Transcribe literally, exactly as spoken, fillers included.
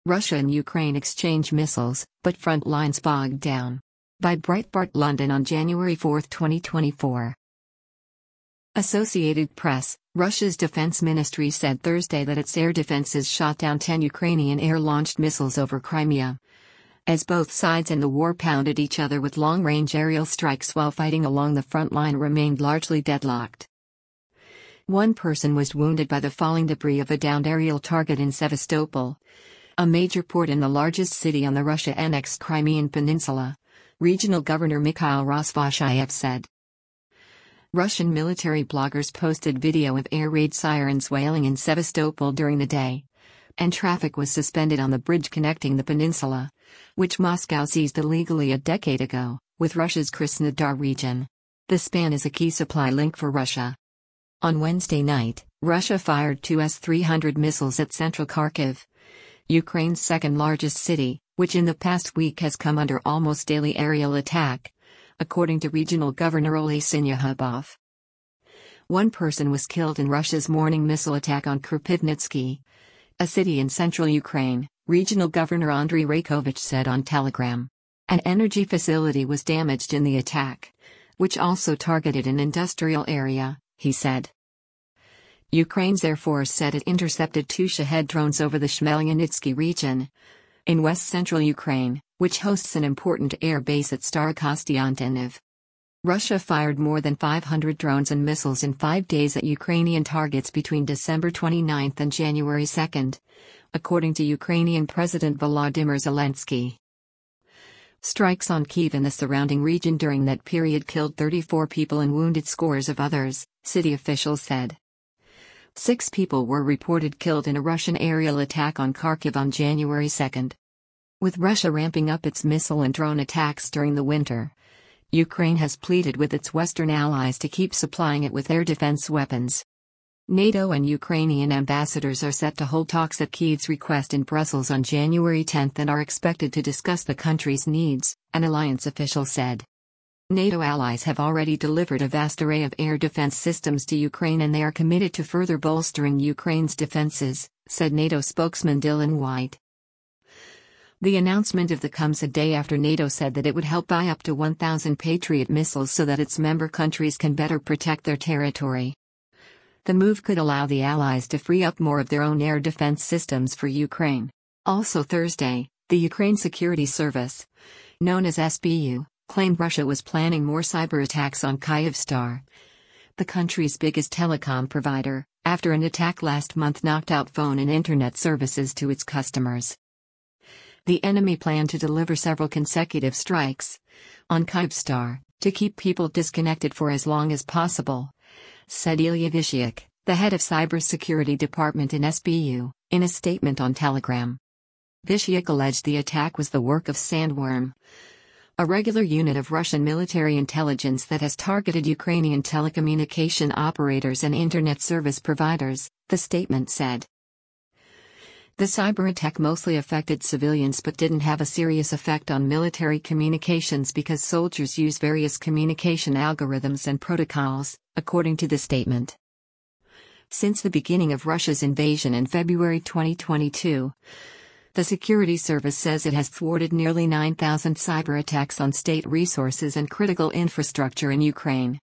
Russia and Ukraine exchange missiles, but front lines bogged down. By Breitbart London on January fourth, twenty twenty-four. Associated Press, Russia's defense ministry said Thursday that its air defenses shot down ten Ukrainian air-launched missiles over Crimea, as both sides in the war pounded each other with long-range aerial strikes while fighting along the front line remained largely deadlocked. One person was wounded by the falling debris of a downed aerial target in Sevastopol, a major port in the largest city on the Russia-annexed Crimean Peninsula, Regional Governor Mikhail Rozvoshayev said. Russian military bloggers posted video of air raid sirens wailing in Sevastopol during the day, and traffic was suspended on the bridge connecting the peninsula, which Moscow seized illegally a decade ago, with Russia's Krasnodar region. The span is a key supply link for Russia. On Wednesday night, Russia fired two S three hundred missiles at central Kharkiv, Ukraine's second-largest city, which in the past week has come under almost daily aerial attack, according to Regional Governor Oleh Syniehubov. One person was killed in Russia's morning missile attack on Kropyvnytsky, a city in central Ukraine, Regional Governor Andriy Raykovich said on Telegram. An energy facility was damaged in the attack, which also targeted an industrial area, he said. Ukraine's Air Force said it intercepted two Shahed drones over the Khmelnytskyi region, in west-central Ukraine, which hosts an important air base at Starokostiantynov. Russia fired more than five hundred drones and missiles in five days at Ukrainian targets between December twenty-ninth and January second, according to Ukrainian President Volodymyr Zelensky. Strikes on Kyiv and the surrounding region during that period killed thirty-four people and wounded scores of others, city officials said. Six people were reported killed in a Russian aerial attack on Kharkiv on January second. With Russia ramping up its missile and drone attacks during the winter, Ukraine has pleaded with its Western allies to keep supplying it with air defense weapons. NATO and Ukrainian ambassadors are set to hold talks at Kyiv's request in Brussels on January tenth and are expected to discuss the country's needs, an alliance official said. NATO allies have already delivered a vast array of air defense systems to Ukraine and they are committed to further bolstering Ukraine's defenses, said NATO spokesman Dylan White. The announcement of the comes a day after NATO said that it would help buy up to one thousand Patriot missiles so that its member countries can better protect their territory. The move could allow the allies to free up more of their own air defense systems for Ukraine. Also Thursday, the Ukraine Security Service, known as S B U, claimed Russia was planning more cyber attacks on Kyivstar, the country's biggest telecom provider, after an attack last month knocked out phone and internet services to its customers. The enemy planned to deliver several consecutive strikes on Kyivstar to keep people disconnected for as long as possible, said Ilya Vishyuk, the head of cybersecurity department in S B U, in a statement on Telegram. Vishyuk alleged the attack was the work of Sandworm, a regular unit of Russian military intelligence that has targeted Ukrainian telecommunication operators and internet service providers, the statement said. The cyber attack mostly affected civilians but didn't have a serious effect on military communications because soldiers use various communication algorithms and protocols, according to the statement. Since the beginning of Russia's invasion in February twenty twenty-two, the security service says it has thwarted nearly nine thousand cyber attacks on state resources and critical infrastructure in Ukraine.